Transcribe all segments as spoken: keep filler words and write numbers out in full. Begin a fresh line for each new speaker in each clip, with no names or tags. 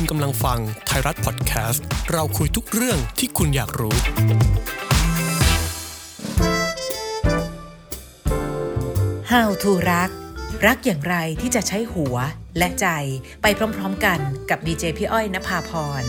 กำลังฟังไทยรัฐพอดแคสต์เราคุยทุกเรื่องที่คุณอยากรู้
How to รักรักอย่างไรที่จะใช้หัวและใจไปพร้อมๆกันกับดีเจพี่อ้อยณภาพร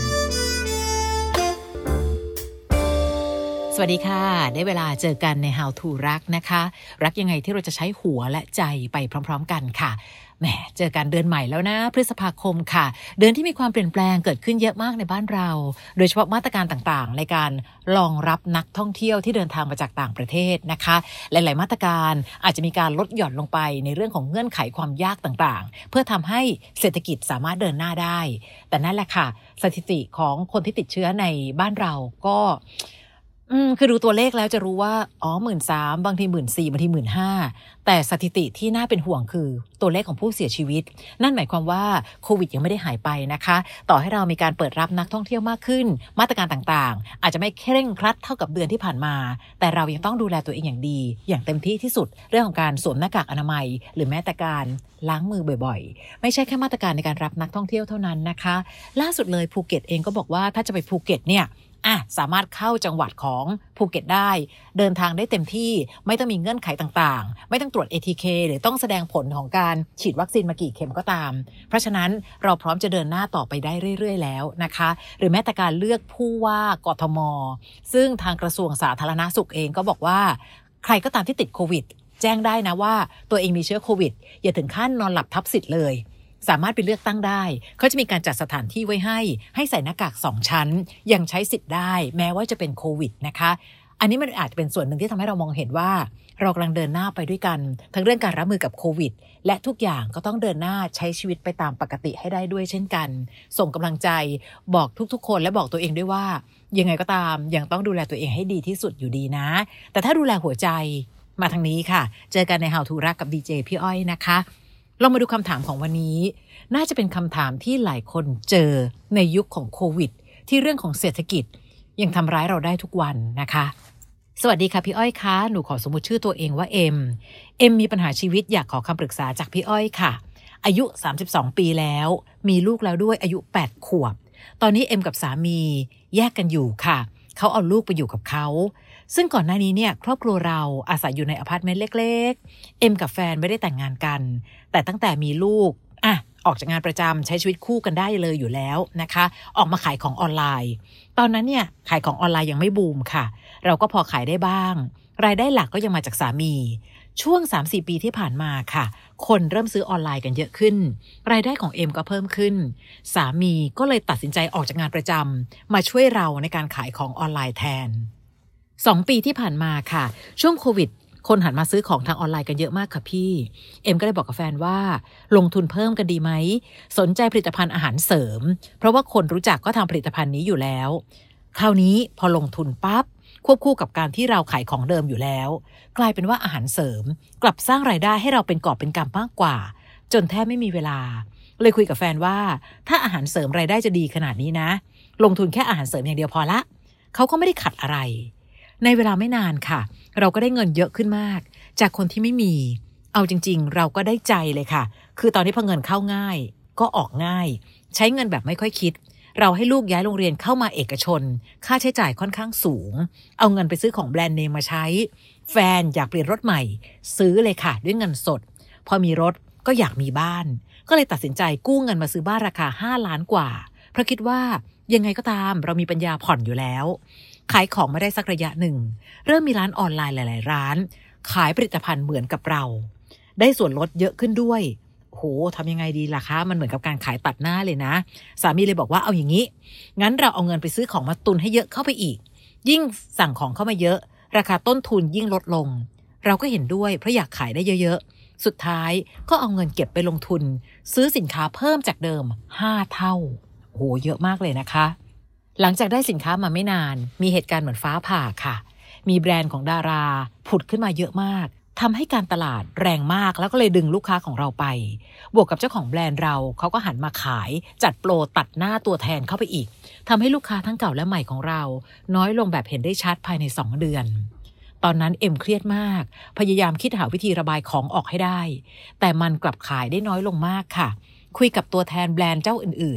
สวัสดีค่ะได้เวลาเจอกันใน How to รักนะคะรักยังไงที่เราจะใช้หัวและใจไปพร้อมๆกันค่ะแหมเจอกันเดือนใหม่แล้วนะพฤษภาคมค่ะเดือนที่มีความเปลี่ยนแปลงเกิดขึ้นเยอะมากในบ้านเราโดยเฉพาะมาตรการต่างๆในการรองรับนักท่องเที่ยวที่เดินทางมาจากต่างประเทศนะคะหลายๆมาตรการอาจจะมีการลดหย่อนลงไปในเรื่องของเงื่อนไขความยากต่างๆเพื่อทำให้เศรษฐกิจสามารถเดินหน้าได้แต่นั่นแหละค่ะสถิติของคนที่ติดเชื้อในบ้านเราก็อืมคือดูตัวเลขแล้วจะรู้ว่าอ๋อหมื่นสามบางทีหมื่นสี่บางทีหมื่นห้าแต่สถิติที่น่าเป็นห่วงคือตัวเลขของผู้เสียชีวิตนั่นหมายความว่าโควิดยังไม่ได้หายไปนะคะต่อให้เรามีการเปิดรับนักท่องเที่ยวมากขึ้นมาตรการต่างๆอาจจะไม่เคร่งครัดเท่ากับเดือนที่ผ่านมาแต่เรายังต้องดูแลตัวเองอย่างดีอย่างเต็มที่ที่สุดเรื่องของการสวมหน้ากากอนามัยหรือแม้แต่การล้างมือบ่อยๆไม่ใช่แค่มาตรการในการรับนักท่องเที่ยวเท่านั้นนะคะล่าสุดเลยภูเก็ตเองก็บอกว่าถ้าจะไปภูเก็ตเนี่ยอ่ะสามารถเข้าจังหวัดของภูเก็ตได้เดินทางได้เต็มที่ไม่ต้องมีเงื่อนไขต่างๆไม่ต้องตรวจ เอ ที เค หรือต้องแสดงผลของการฉีดวัคซีนมากี่เข็มก็ตามเพราะฉะนั้นเราพร้อมจะเดินหน้าต่อไปได้เรื่อยๆแล้วนะคะหรือแม้แต่การเลือกผู้ว่ากทม.ซึ่งทางกระทรวงสาธารณสุขเองก็บอกว่าใครก็ตามที่ติดโควิดแจ้งได้นะว่าตัวเองมีเชื้อโควิดอย่าถึงขั้นนอนหลับทับสิทธิ์เลยสามารถไปเลือกตั้งได้เขาจะมีการจัดสถานที่ไว้ให้ให้ใส่หน้ากากสองชั้นยังใช้สิทธิ์ได้แม้ว่าจะเป็นโควิดนะคะอันนี้มันอาจจะเป็นส่วนหนึ่งที่ทำให้เรามองเห็นว่าเรากำลังเดินหน้าไปด้วยกันทั้งเรื่องการรับมือกับโควิดและทุกอย่างก็ต้องเดินหน้าใช้ชีวิตไปตามปกติให้ได้ด้วยเช่นกันส่งกำลังใจบอกทุกๆคนและบอกตัวเองด้วยว่ายังไงก็ตามยังต้องดูแลตัวเองให้ดีที่สุดอยู่ดีนะแต่ถ้าดูแลหัวใจมาทางนี้ค่ะเจอกันใน How to รักกับดีเจพี่อ้อยนะคะเรามาดูคำถามของวันนี้น่าจะเป็นคำถามที่หลายคนเจอในยุคของโควิดที่เรื่องของเศรษฐกิจยังทำร้ายเราได้ทุกวันนะคะสวัสดีค่ะพี่อ้อยคะหนูขอสมมุติชื่อตัวเองว่าเอ็มเอ็มมีปัญหาชีวิตอยากขอคำปรึกษาจากพี่อ้อยค่ะอายุสามสิบสองปีแล้วมีลูกแล้วด้วยอายุแปดขวบตอนนี้เอ็มกับสามีแยกกันอยู่ค่ะเขาเอาลูกไปอยู่กับเขาซึ่งก่อนหน้านี้เนี่ยครอบครัวเราอาศัยอยู่ในอพาร์ตเมนต์เล็กๆเอ็มกับแฟนไม่ได้แต่งงานกันแต่ตั้งแต่มีลูกอ่ะออกจากงานประจำใช้ชีวิตคู่กันได้เลยอยู่แล้วนะคะออกมาขายของออนไลน์ตอนนั้นเนี่ยขายของออนไลน์ยังไม่บูมค่ะเราก็พอขายได้บ้างรายได้หลักก็ยังมาจากสามีช่วง สามถึงสี่ ปีที่ผ่านมาค่ะคนเริ่มซื้อออนไลน์กันเยอะขึ้นรายได้ของเอ็มก็เพิ่มขึ้นสามีก็เลยตัดสินใจออกจากงานประจำมาช่วยเราในการขายของออนไลน์แทนสองปีที่ผ่านมาค่ะช่วงโควิดคนหันมาซื้อของทางออนไลน์กันเยอะมากค่ะพี่เอ็มก็เลยบอกกับแฟนว่าลงทุนเพิ่มกันดีไหมสนใจผลิตภัณฑ์อาหารเสริมเพราะว่าคนรู้จักก็ทำผลิตภัณฑ์นี้อยู่แล้วคราวนี้พอลงทุนปั๊บควบคู่กับการที่เราขายของเดิมอยู่แล้วกลายเป็นว่าอาหารเสริมกลับสร้างรายได้ให้เราเป็นกอบเป็นกำมากกว่าจนแทบไม่มีเวลาเลยคุยกับแฟนว่าถ้าอาหารเสริมรายได้จะดีขนาดนี้นะลงทุนแค่อาหารเสริมอย่างเดียวพอละเขาก็ไม่ได้ขัดอะไรในเวลาไม่นานค่ะเราก็ได้เงินเยอะขึ้นมากจากคนที่ไม่มีเอาจริงๆเราก็ได้ใจเลยค่ะคือตอนนี้พอเงินเข้าง่ายก็ออกง่ายใช้เงินแบบไม่ค่อยคิดเราให้ลูกย้ายโรงเรียนเข้ามาเอกชนค่าใช้จ่ายค่อนข้างสูงเอาเงินไปซื้อของแบรนด์เนมมาใช้แฟนอยากเปลี่ยนรถใหม่ซื้อเลยค่ะด้วยเงินสดพอมีรถก็อยากมีบ้านก็เลยตัดสินใจกู้เงินมาซื้อบ้านราคาห้าล้านกว่าเพราะคิดว่ายังไงก็ตามเรามีปัญญาผ่อนอยู่แล้วขายของมาได้สักระยะหนึ่งเริ่มมีร้านออนไลน์หลายๆร้านขายผลิตภัณฑ์เหมือนกับเราได้ส่วนลดเยอะขึ้นด้วยโหทำยังไงดีล่ะคะมันเหมือนกับการขายตัดหน้าเลยนะสามีเลยบอกว่าเอาอย่างนี้งั้นเราเอาเงินไปซื้อของมาตุนให้เยอะเข้าไปอีกยิ่งสั่งของเข้ามาเยอะราคาต้นทุนยิ่งลดลงเราก็เห็นด้วยเพราะอยากขายได้เยอะๆสุดท้ายก็เอาเงินเก็บไปลงทุนซื้อสินค้าเพิ่มจากเดิมห้าเท่าโหเยอะมากเลยนะคะหลังจากได้สินค้ามาไม่นานมีเหตุการณ์เหมือนฟ้าผ่าค่ะมีแบรนด์ของดาราผุดขึ้นมาเยอะมากทำให้การตลาดแรงมากแล้วก็เลยดึงลูกค้าของเราไปบวกกับเจ้าของแบรนด์เราเขาก็หันมาขายจัดโปรตัดหน้าตัวแทนเข้าไปอีกทำให้ลูกค้าทั้งเก่าและใหม่ของเราน้อยลงแบบเห็นได้ชัดภายในสองเดือนตอนนั้นเอ็มเครียดมากพยายามคิดหาวิธีระบายของออกให้ได้แต่มันกลับขายได้น้อยลงมากค่ะคุยกับตัวแทนแบรนด์เจ้าอื่นๆ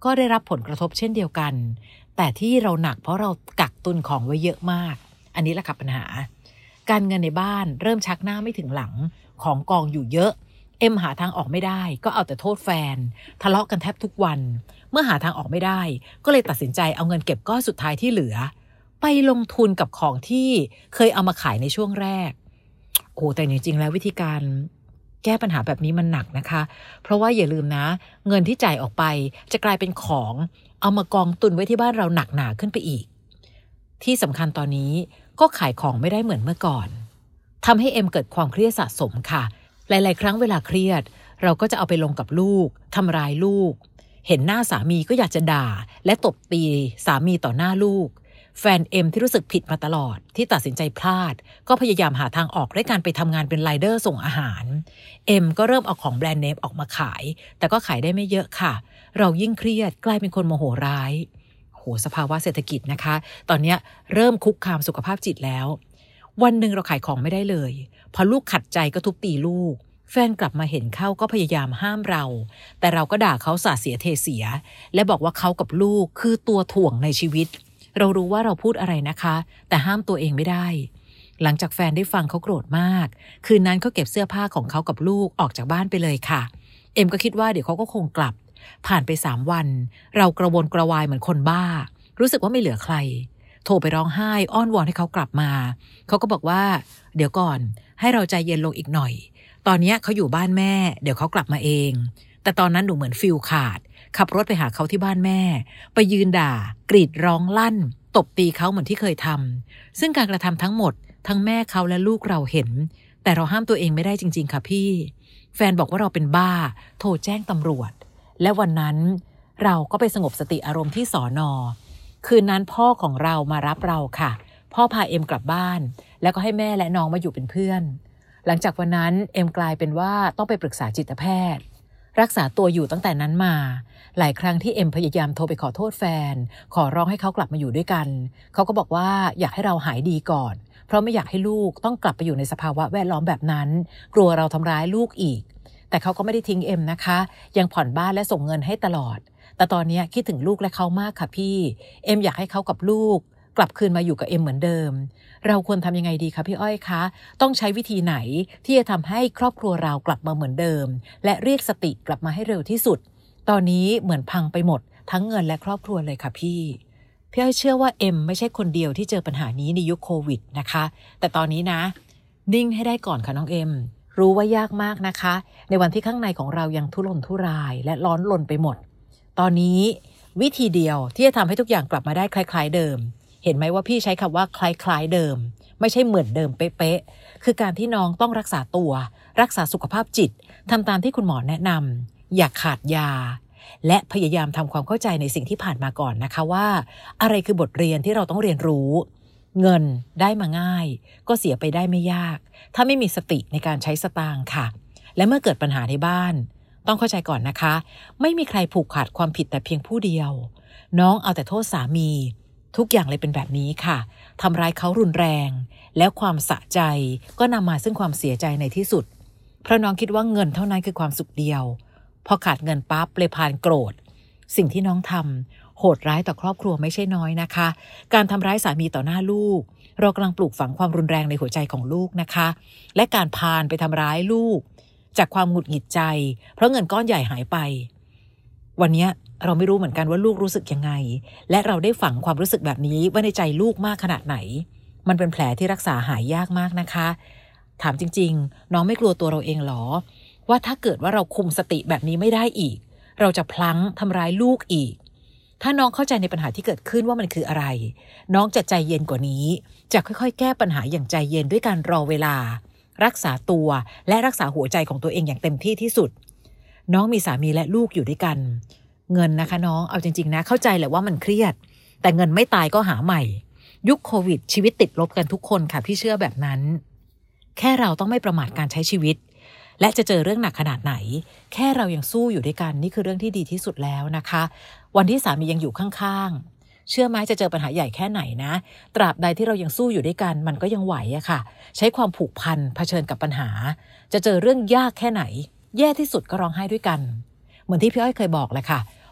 ก็ได้รับผลกระทบเช่นเดียวกันแต่ที่เราหนักเพราะเรากักตุนของไว้เยอะมากอันนี้แหละค่ะปัญหาการเงินในบ้านเริ่มชักหน้าไม่ถึงหลังของกองอยู่เยอะเอ็มหาทางออกไม่ได้ก็เอาแต่โทษแฟนทะเลาะกันแทบทุกวันเมื่อหาทางออกไม่ได้ก็เลยตัดสินใจเอาเงินเก็บก้อนสุดท้ายที่เหลือไปลงทุนกับของที่เคยเอามาขายในช่วงแรกโอ้แต่จริงๆแล้ววิธีการแก้ปัญหาแบบนี้มันหนักนะคะเพราะว่าอย่าลืมนะเงินที่จ่ายออกไปจะกลายเป็นของเอามากองตุนไว้ที่บ้านเราหนักหนาขึ้นไปอีกที่สำคัญตอนนี้ก็ขายของไม่ได้เหมือนเมื่อก่อนทำให้เอ็มเกิดความเครียดสะสมค่ะหลายๆครั้งเวลาเครียดเราก็จะเอาไปลงกับลูกทำร้ายลูกเห็นหน้าสามีก็อยากจะด่าและตบตีสามีต่อหน้าลูกแฟนเอ็มที่รู้สึกผิดมาตลอดที่ตัดสินใจพลาดก็พยายามหาทางออกด้วยการไปทำงานเป็นไรเดอร์ส่งอาหารเอ็มก็เริ่มเอาของแบรนด์เนมออกมาขายแต่ก็ขายได้ไม่เยอะค่ะเรายิ่งเครียดกลายเป็นคนโมโหร้ายโหสภาวะเศรษฐกิจนะคะตอนนี้เริ่มคุกคามสุขภาพจิตแล้ววันหนึ่งเราขายของไม่ได้เลยพอลูกขัดใจก็ทุบตีลูกแฟนกลับมาเห็นเข้าก็พยายามห้ามเราแต่เราก็ด่าเขาสาเสียเทเสียและบอกว่าเขากับลูกคือตัวถ่วงในชีวิตเรารู้ว่าเราพูดอะไรนะคะแต่ห้ามตัวเองไม่ได้หลังจากแฟนได้ฟังเขาโกรธมากคืนนั้นเขาเก็บเสื้อผ้าของเขากับลูกออกจากบ้านไปเลยค่ะเอ็มก็คิดว่าเดี๋ยวเขาก็คงกลับผ่านไปสามวันเรากระวนกระวายเหมือนคนบ้ารู้สึกว่าไม่เหลือใครโทรไปร้องไห้อ้อนวอนให้เขากลับมาเขาก็บอกว่าเดี๋ยวก่อนให้เราใจเย็นลงอีกหน่อยตอนนี้เขาอยู่บ้านแม่เดี๋ยวเขากลับมาเองแต่ตอนนั้นหนูเหมือนฟิลขาดขับรถไปหาเขาที่บ้านแม่ไปยืนด่ากรีดร้องลั่นตบตีเขาเหมือนที่เคยทำซึ่งการกระทำทั้งหมดทั้งแม่เขาและลูกเราเห็นแต่เราห้ามตัวเองไม่ได้จริงๆค่ะพี่แฟนบอกว่าเราเป็นบ้าโทรแจ้งตำรวจและวันนั้นเราก็ไปสงบสติอารมณ์ที่สอนอคืนนั้นพ่อของเรามารับเราค่ะพ่อพาเอ็มกลับบ้านแล้วก็ให้แม่และน้องมาอยู่เป็นเพื่อนหลังจากวันนั้นเอ็มกลายเป็นว่าต้องไปปรึกษาจิตแพทย์รักษาตัวอยู่ตั้งแต่นั้นมาหลายครั้งที่เอ็มพยายามโทรไปขอโทษแฟนขอร้องให้เขากลับมาอยู่ด้วยกันเขาก็บอกว่าอยากให้เราหายดีก่อนเพราะไม่อยากให้ลูกต้องกลับไปอยู่ในสภาวะแวดล้อมแบบนั้นกลัวเราทำร้ายลูกอีกแต่เขาก็ไม่ได้ทิ้งเอ็มนะคะยังผ่อนบ้านและส่งเงินให้ตลอดแต่ตอนนี้คิดถึงลูกและเขามากค่ะพี่เอ็มอยากให้เขากับลูกกลับคืนมาอยู่กับเอ็มเหมือนเดิมเราควรทำยังไงดีคะพี่อ้อยคะต้องใช้วิธีไหนที่จะทำให้ครอบครัวเรากลับมาเหมือนเดิมและเรียกสติกลับมาให้เร็วที่สุดตอนนี้เหมือนพังไปหมดทั้งเงินและครอบครัวเลยค่ะพี่พี่อ้อยเชื่อว่าเอ็มไม่ใช่คนเดียวที่เจอปัญหานี้ในยุคโควิดนะคะแต่ตอนนี้นะนิ่งให้ได้ก่อนค่ะน้องเอ็มรู้ว่ายากมากนะคะในวันที่ข้างในของเรายังทุรนทุรายและร้อนรนไปหมดตอนนี้วิธีเดียวที่จะทำให้ทุกอย่างกลับมาได้คล้ายๆเดิมเห็นไหมว่าพี่ใช้คำว่าคล้ายๆเดิมไม่ใช่เหมือนเดิมเป๊ะๆคือการที่น้องต้องรักษาตัวรักษาสุขภาพจิตทำตามที่คุณหมอแนะนำอย่าขาดยาและพยายามทำความเข้าใจในสิ่งที่ผ่านมาก่อนนะคะว่าอะไรคือบทเรียนที่เราต้องเรียนรู้เงินได้มาง่ายก็เสียไปได้ไม่ยากถ้าไม่มีสติในการใช้สตางค์ค่ะและเมื่อเกิดปัญหาในบ้านต้องเข้าใจก่อนนะคะไม่มีใครผูกขาดความผิดแต่เพียงผู้เดียวน้องเอาแต่โทษสามีทุกอย่างเลยเป็นแบบนี้ค่ะทำร้ายเขารุนแรงแล้วความสะใจก็นำมาซึ่งความเสียใจในที่สุดเพราะน้องคิดว่าเงินเท่านั้นคือความสุขเดียวพอขาดเงินปั๊บเลยพานโกรธสิ่งที่น้องทำโหดร้ายต่อครอบครัวไม่ใช่น้อยนะคะการทำร้ายสามีต่อหน้าลูกเรากำลังปลูกฝังความรุนแรงในหัวใจของลูกนะคะและการพานไปทำร้ายลูกจากความหงุดหงิดใจเพราะเงินก้อนใหญ่หายไปวันนี้เราไม่รู้เหมือนกันว่าลูกรู้สึกยังไงและเราได้ฝังความรู้สึกแบบนี้ไว้ในใจลูกมากขนาดไหนมันเป็นแผลที่รักษาหายยากมากนะคะถามจริงๆน้องไม่กลัวตัวเราเองหรอว่าถ้าเกิดว่าเราคุมสติแบบนี้ไม่ได้อีกเราจะพลั้งทำร้ายลูกอีกถ้าน้องเข้าใจในปัญหาที่เกิดขึ้นว่ามันคืออะไรน้องจะใจเย็นกว่านี้จะค่อยๆแก้ปัญหาอย่างใจเย็นด้วยการรอเวลารักษาตัวและรักษาหัวใจของตัวเองอย่างเต็มที่ที่สุดน้องมีสามีและลูกอยู่ด้วยกันเงินนะคะน้องเอาจริงๆนะเข้าใจแหละว่ามันเครียดแต่เงินไม่ตายก็หาใหม่ยุคโควิดชีวิตติดลบกันทุกคนค่ะพี่เชื่อแบบนั้นแค่เราต้องไม่ประมาทการใช้ชีวิตและจะเจอเรื่องหนักขนาดไหนแค่เรายังสู้อยู่ด้วยกันนี่คือเรื่องที่ดีที่สุดแล้วนะคะวันที่สามียังอยู่ข้างๆเชื่อไหมจะเจอปัญหาใหญ่แค่ไหนนะตราบใดที่เรายังสู้อยู่ด้วยกันมันก็ยังไหวอะค่ะใช้ความผูกพันเผชิญกับปัญหาจะเจอเรื่องยากแค่ไหนแย่ที่สุดก็ร้องไห้ด้วยกันเหมือนที่พี่อ้อยเคยบอกแหละค่ะ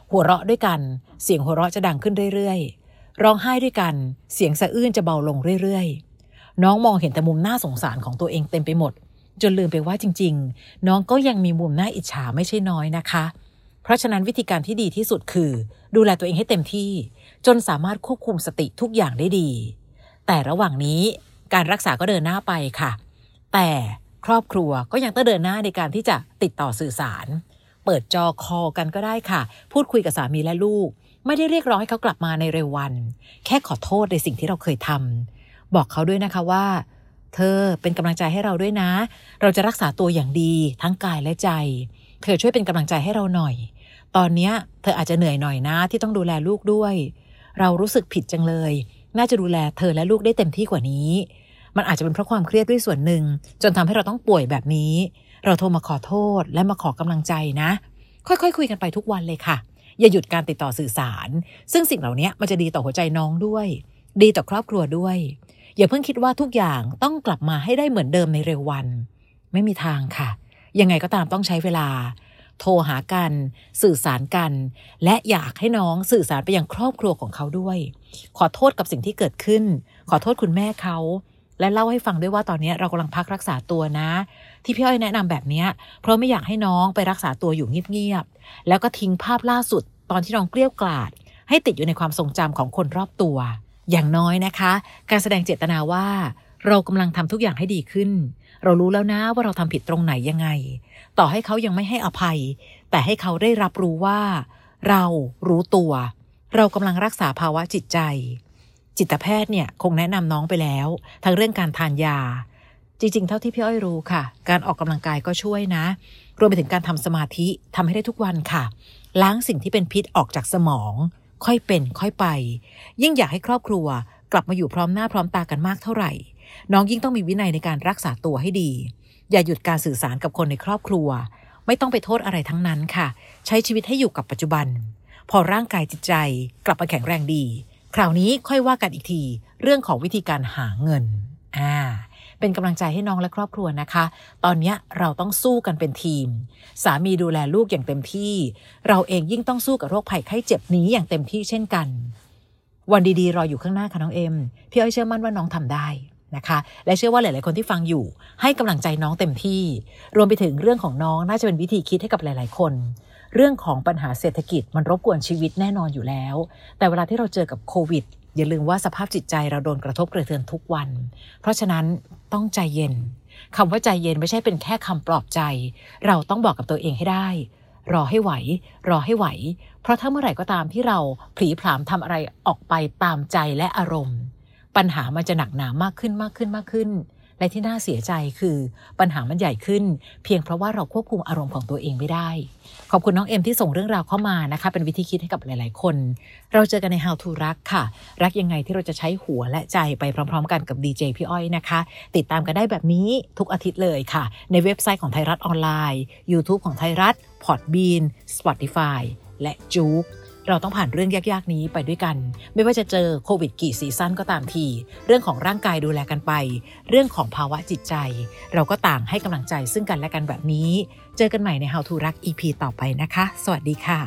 หัวเราะด้วยกันเสียงหัวเราะจะดังขึ้นเรื่อยๆร้องไห้ด้วยกันเสียงสะอื้นจะเบาลงเรื่อยๆน้องมองเห็นแต่มุมน่าสงสารของตัวเองเต็มไปหมดจนลืมไปว่าจริงๆน้องก็ยังมีมุมน่าอิจฉาไม่ใช่น้อยนะคะเพราะฉะนั้นวิธีการที่ดีที่สุดคือดูแลตัวเองให้เต็มที่จนสามารถควบคุมสติทุกอย่างได้ดีแต่ระหว่างนี้การรักษาก็เดินหน้าไปค่ะแต่ครอบครัวก็ยังต้องเดินหน้าในการที่จะติดต่อสื่อสารเปิดจอคอลกันก็ได้ค่ะพูดคุยกับสามีและลูกไม่ได้เรียกร้องให้เขากลับมาในเร็ววันแค่ขอโทษในสิ่งที่เราเคยทำบอกเขาด้วยนะคะว่าเธอเป็นกำลังใจให้เราด้วยนะเราจะรักษาตัวอย่างดีทั้งกายและใจเธอช่วยเป็นกำลังใจให้เราหน่อยตอนนี้เธออาจจะเหนื่อยหน่อยนะที่ต้องดูแลลูกด้วยเรารู้สึกผิดจังเลยน่าจะดูแลเธอและลูกได้เต็มที่กว่านี้มันอาจจะเป็นเพราะความเครียดด้วยส่วนหนึ่งจนทำให้เราต้องป่วยแบบนี้เราโทรมาขอโทษและมาขอกำลังใจนะค่อยๆ คุยกันไปทุกวันเลยค่ะอย่าหยุดการติดต่อสื่อสารซึ่งสิ่งเหล่านี้มันจะดีต่อหัวใจน้องด้วยดีต่อครอบครัวด้วยอย่าเพิ่งคิดว่าทุกอย่างต้องกลับมาให้ได้เหมือนเดิมในเร็ววันไม่มีทางค่ะยังไงก็ตามต้องใช้เวลาโทรหากันสื่อสารกันและอยากให้น้องสื่อสารไปยังครอบครัวของเขาด้วยขอโทษกับสิ่งที่เกิดขึ้นขอโทษคุณแม่เขาและเล่าให้ฟังด้วยว่าตอนนี้เรากำลังพักรักษาตัวนะที่พี่อ้อยแนะนำแบบนี้เพราะไม่อยากให้น้องไปรักษาตัวอยู่เงียบๆแล้วก็ทิ้งภาพล่าสุดตอนที่น้องเกลี้ยกล่อมให้ติดอยู่ในความทรงจำของคนรอบตัวอย่างน้อยนะคะการแสดงเจตนาว่าเรากำลังทำทุกอย่างให้ดีขึ้นเรารู้แล้วนะว่าเราทำผิดตรงไหนยังไงต่อให้เขายังไม่ให้อภัยแต่ให้เขาได้รับรู้ว่าเรารู้ตัวเรากำลังรักษาภาวะจิตใจจิตแพทย์เนี่ยคงแนะนำน้องไปแล้วทั้งเรื่องการทานยาจริงๆเท่าที่พี่อ้อยรู้ค่ะการออกกำลังกายก็ช่วยนะรวมไปถึงการทำสมาธิทำให้ได้ทุกวันค่ะล้างสิ่งที่เป็นพิษออกจากสมองค่อยเป็นค่อยไปยิ่งอยากให้ครอบครัวกลับมาอยู่พร้อมหน้าพร้อมตากันมากเท่าไหร่น้องยิ่งต้องมีวินัยในการรักษาตัวให้ดีอย่าหยุดการสื่อสารกับคนในครอบครัวไม่ต้องไปโทษอะไรทั้งนั้นค่ะใช้ชีวิตให้อยู่กับปัจจุบันพอร่างกายจิตใจกลับมาแข็งแรงดีคราวนี้ค่อยว่ากันอีกทีเรื่องของวิธีการหาเงินอ่าเป็นกำลังใจให้น้องและครอบครัวนะคะตอนนี้เราต้องสู้กันเป็นทีมสามีดูแลลูกอย่างเต็มที่เราเองยิ่งต้องสู้กับโรคภัยไข้เจ็บนี้อย่างเต็มที่เช่นกันวันดีๆรออยู่ข้างหน้าค่ะน้องเอ็มพี่อ้อยเชื่อมั่นว่าน้องทำได้นะคะและเชื่อว่าหลายๆคนที่ฟังอยู่ให้กำลังใจน้องเต็มที่รวมไปถึงเรื่องของน้องน่าจะเป็นวิธีคิดให้กับหลายๆคนเรื่องของปัญหาเศรษฐกิจมันรบกวนชีวิตแน่นอนอยู่แล้วแต่เวลาที่เราเจอกับโควิดอย่าลืมว่าสภาพจิตใจเราโดนกระทบกระเทือนทุกวันเพราะฉะนั้นต้องใจเย็นคำว่าใจเย็นไม่ใช่เป็นแค่คำปลอบใจเราต้องบอกกับตัวเองให้ได้รอให้ไหวรอให้ไหวเพราะถ้าเมื่อไหร่ก็ตามที่เราผลีผลามทำอะไรออกไปตามใจและอารมณ์ปัญหามันจะหนักหนามากขึ้นมากขึ้นมากขึ้นและที่น่าเสียใจคือปัญหามันใหญ่ขึ้นเพียงเพราะว่าเราควบคุมอารมณ์ของตัวเองไม่ได้ขอบคุณน้องเอ็มที่ส่งเรื่องราวเข้ามานะคะเป็นวิธีคิดให้กับหลายๆคนเราเจอกันใน How to รักค่ะรักยังไงที่เราจะใช้หัวและใจไปพร้อมๆกันกับดีเจพี่อ้อยนะคะติดตามกันได้แบบนี้ทุกอาทิตย์เลยค่ะในเว็บไซต์ของไทยรัฐออนไลน์ YouTube ของไทยรัฐ Podbean Spotify และจู๊กเราต้องผ่านเรื่องยากๆนี้ไปด้วยกันไม่ว่าจะเจอโควิดกี่ซีซั่นก็ตามทีเรื่องของร่างกายดูแลกันไปเรื่องของภาวะจิตใจเราก็ต่างให้กำลังใจซึ่งกันและกันแบบนี้เจอกันใหม่ใน How to รัก อี พี ต่อไปนะคะสวัสดีค่ะ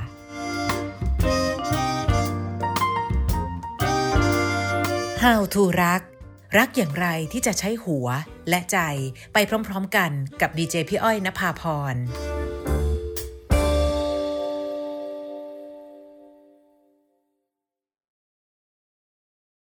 How to รักรักอย่างไรที่จะใช้หัวและใจไปพร้อมๆกันกับดีเจพี่อ้อยณภาพร